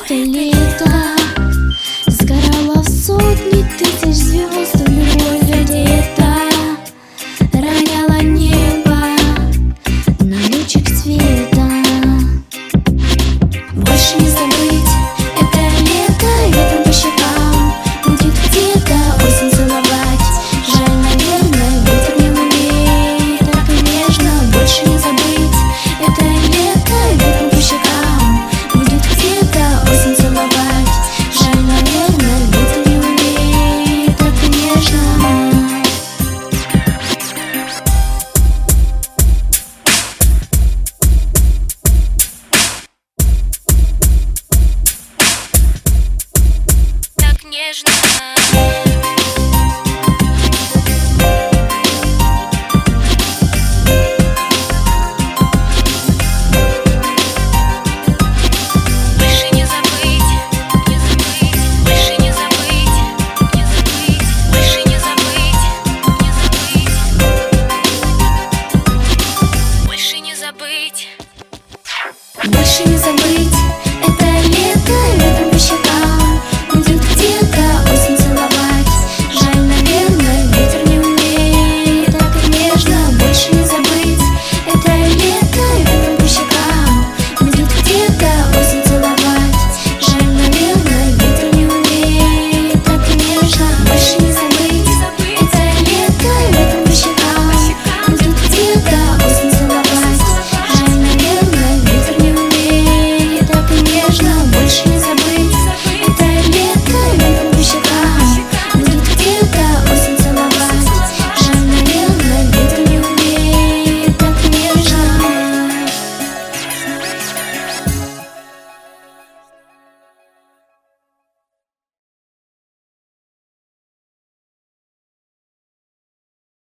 это лето сгорало в сотни тысяч звезд. Любовь где-то роняла небо на лучик света. Больше не забыть это лето, ветром по щекам будет где-то осень целовать. Жаль, наверное, ветер не умеет так нежно. Больше не забыть это лето, ветром по щекам будет где-то осень целовать. Жаль, наверное, ветер не умеет так нежно. Так нежно.